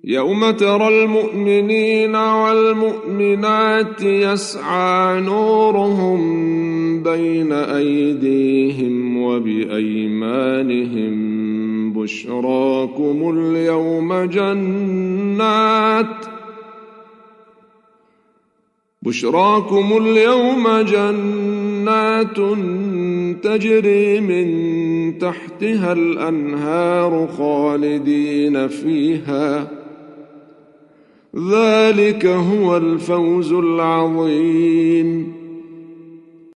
يوم ترى المؤمنين والمؤمنات يسعى نورهم بين أيديهم وبأيمانهم بشراكم اليوم جنات تجري من تحتها الأنهار خالدين فيها، ذلك هو الفوز العظيم.